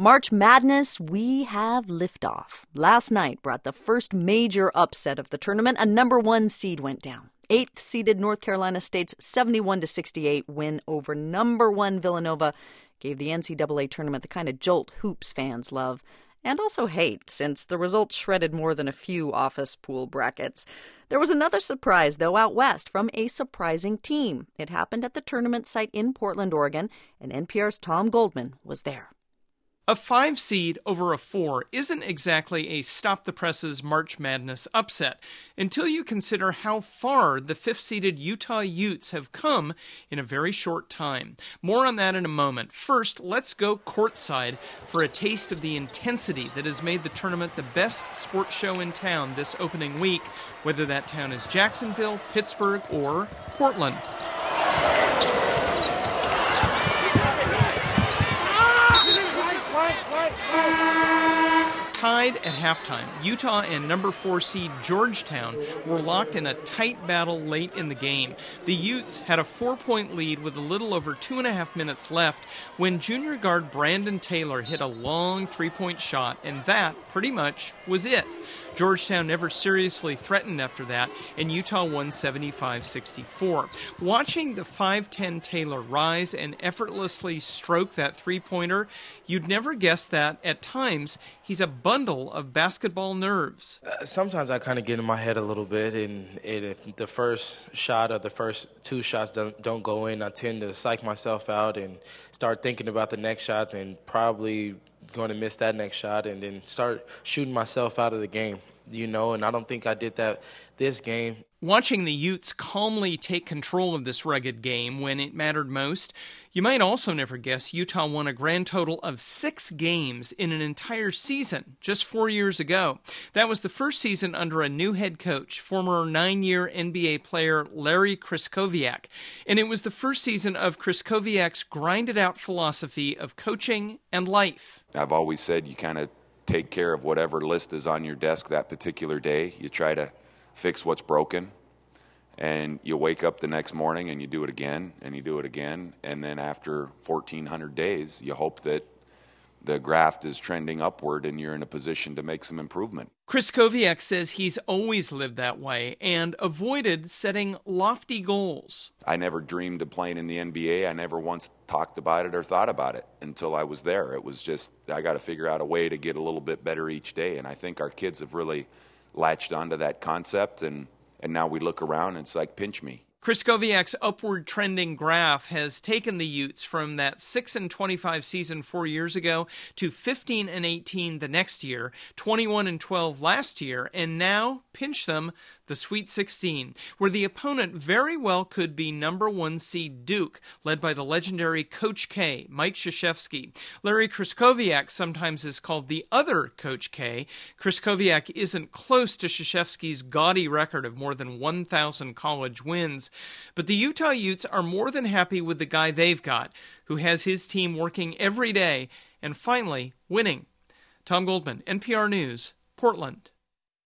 March Madness, we have liftoff. Last night brought the first major upset of the tournament. A number 1 seed went down. 8th-seeded North Carolina State's 71-68 win over number 1 Villanova gave the NCAA tournament the kind of jolt hoops fans love and also hate, since the result shredded more than a few office pool brackets. There was another surprise, though, out west from a surprising team. It happened at the tournament site in Portland, Oregon, and NPR's Tom Goldman was there. A 5 seed over a 4 isn't exactly a stop-the-presses March Madness upset until you consider how far the 5th-seeded Utah Utes have come in a very short time. More on that in a moment. First, let's go courtside for a taste of the intensity that has made the tournament the best sports show in town this opening week, whether that town is Jacksonville, Pittsburgh, or Portland. Tied at halftime, Utah and number 4 seed Georgetown were locked in a tight battle late in the game. The Utes had a 4-point lead with a little over 2.5 minutes left when junior guard Brandon Taylor hit a long 3-point shot, and that pretty much was it. Georgetown never seriously threatened after that, and Utah won 75-64. Watching the 5'10 Taylor rise and effortlessly stroke that 3-pointer, you'd never guess that, at times, he's a bundle of basketball nerves. Sometimes I kind of get in my head a little bit, and if the first shot or the first 2 shots don't go in, I tend to psych myself out and start thinking about the next shots and probably going to miss that next shot and then start shooting myself out of the game, and I don't think I did that this game. Watching the Utes calmly take control of this rugged game when it mattered most, you might also never guess Utah won a grand total of 6 games in an entire season just 4 years ago. That was the first season under a new head coach, former 9-year NBA player Larry Krystkowiak. And it was the first season of Krystkowiak's grinded-out philosophy of coaching and life. I've always said you kind of take care of whatever list is on your desk that particular day. You try to fix what's broken, and you wake up the next morning and you do it again, and you do it again, and then after 1,400 days, you hope that the graph is trending upward and you're in a position to make some improvement. Krystkowiak says he's always lived that way and avoided setting lofty goals. I never dreamed of playing in the NBA. I never once talked about it or thought about it until I was there. It was just, I got to figure out a way to get a little bit better each day, and I think our kids have really latched onto that concept, and now we look around and it's like, pinch me. Krystkowiak's upward trending graph has taken the Utes from that 6-25 season 4 years ago to 15-18 the next year, 21-12 last year, and now pinch them the Sweet 16, where the opponent very well could be number 1 seed Duke, led by the legendary Coach K, Mike Krzyzewski. Larry Krystkowiak sometimes is called the other Coach K. Krystkowiak isn't close to Krzyzewski's gaudy record of more than 1,000 college wins, but the Utah Utes are more than happy with the guy they've got, who has his team working every day and finally winning. Tom Goldman, NPR News, Portland.